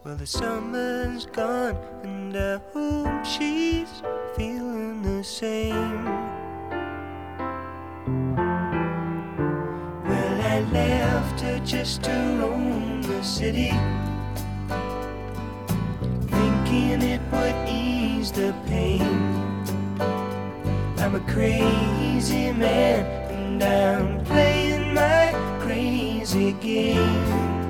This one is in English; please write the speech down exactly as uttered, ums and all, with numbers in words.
Well, the summer's gone, and I hope she's feeling the same. Well, I left her just to roam the city, thinking it would ease the pain. I'm a crazy man, and I'm playing my crazy game.